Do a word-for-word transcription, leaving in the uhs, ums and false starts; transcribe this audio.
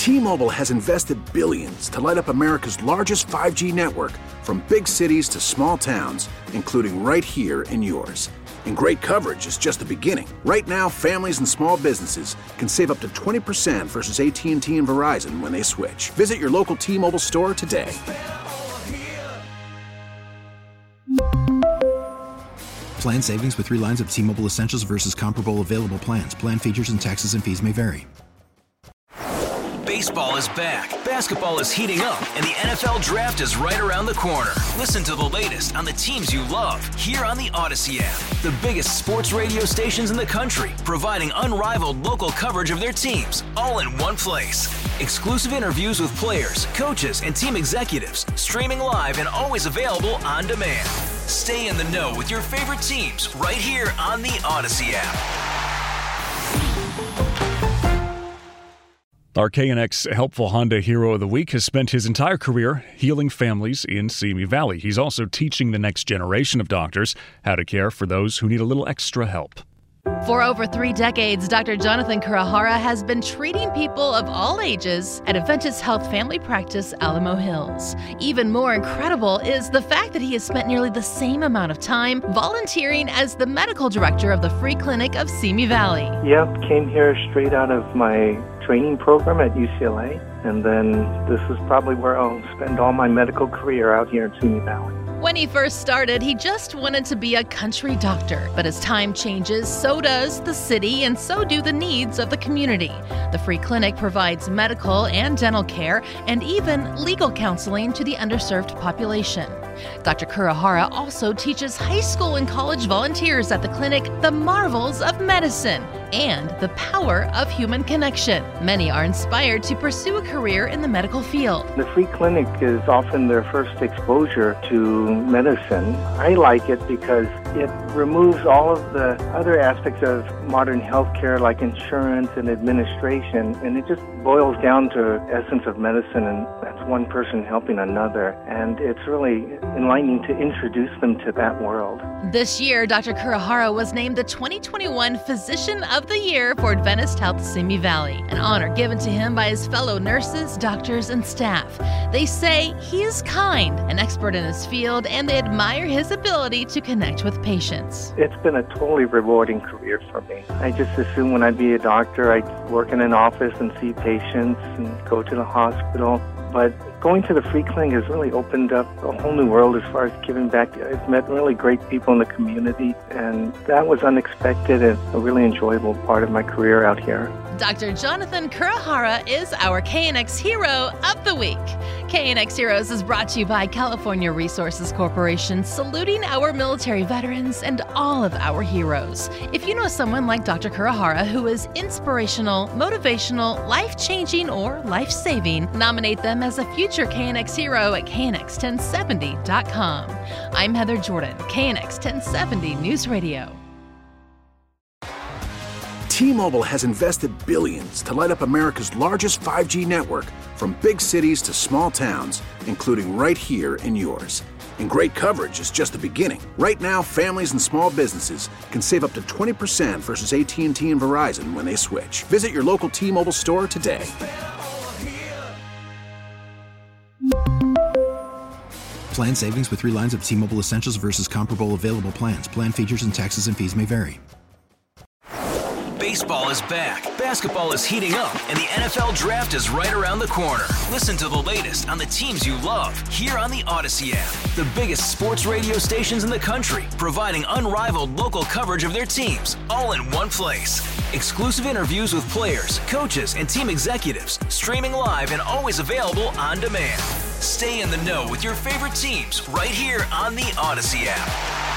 T-Mobile has invested billions to light up America's largest five G network, from big cities to small towns, including right here in yours. And great coverage is just the beginning. Right now, families and small businesses can save up to twenty percent versus A T and T and Verizon when they switch. Visit your local T-Mobile store today. Plan savings with three lines of T-Mobile Essentials versus comparable available plans. Plan features and taxes and fees may vary. Baseball is back, basketball is heating up, and the N F L Draft is right around the corner. Listen to the latest on the teams you love here on the Odyssey app. The biggest sports radio stations in the country, providing unrivaled local coverage of their teams, all in one place. Exclusive interviews with players, coaches, and team executives, streaming live and always available on demand. Stay in the know with your favorite teams right here on the Odyssey app. Our K N X Helpful Honda Hero of the Week has spent his entire career healing families in Simi Valley. He's also teaching the next generation of doctors how to care for those who need a little extra help. For over three decades, Doctor Jonathan Kurahara has been treating people of all ages at Adventist Health Family Practice, Alamo Hills. Even more incredible is the fact that he has spent nearly the same amount of time volunteering as the medical director of the Free Clinic of Simi Valley. Yep, came here straight out of my training program at U C L A, and then this is probably where I'll spend all my medical career out here in Simi Valley. When he first started, he just wanted to be a country doctor. But as time changes, so does the city, and so do the needs of the community. The Free Clinic provides medical and dental care, and even legal counseling to the underserved population. Doctor Kurahara also teaches high school and college volunteers at the clinic the marvels of medicine and the power of human connection. Many are inspired to pursue a career in the medical field. The Free Clinic is often their first exposure to medicine. I like it because it removes all of the other aspects of modern healthcare like insurance and administration, and it just boils down to essence of medicine, and that's one person helping another, and it's really enlightening to introduce them to that world. This year, Doctor Kurahara was named the twenty twenty-one Physician of the Year for Adventist Health Simi Valley, an honor given to him by his fellow nurses, doctors, and staff. They say he is kind, an expert in his field, and they admire his ability to connect with patients. It's been a totally rewarding career for me. I just assumed when I'd be a doctor, I'd work in an office and see patients and go to the hospital. But going to the Free Clinic has really opened up a whole new world as far as giving back. I've met really great people in the community, and that was unexpected and a really enjoyable part of my career out here. Doctor Jonathan Kurahara is our K N X Hero of the Week. K N X Heroes is brought to you by California Resources Corporation, saluting our military veterans and all of our heroes. If you know someone like Doctor Kurahara who is inspirational, motivational, life-changing, or life-saving, nominate them as a future K N X Hero at K N X ten seventy dot com. I'm Heather Jordan, K N X ten seventy News Radio. T-Mobile has invested billions to light up America's largest five G network, from big cities to small towns, including right here in yours. And great coverage is just the beginning. Right now, families and small businesses can save up to twenty percent versus A T and T and Verizon when they switch. Visit your local T-Mobile store today. Plan savings with three lines of T-Mobile Essentials versus comparable available plans. Plan features and taxes and fees may vary. Baseball is back, basketball is heating up, and the N F L Draft is right around the corner. Listen to the latest on the teams you love here on the Odyssey app. The biggest sports radio stations in the country, providing unrivaled local coverage of their teams, all in one place. Exclusive interviews with players, coaches, and team executives, streaming live and always available on demand. Stay in the know with your favorite teams right here on the Odyssey app.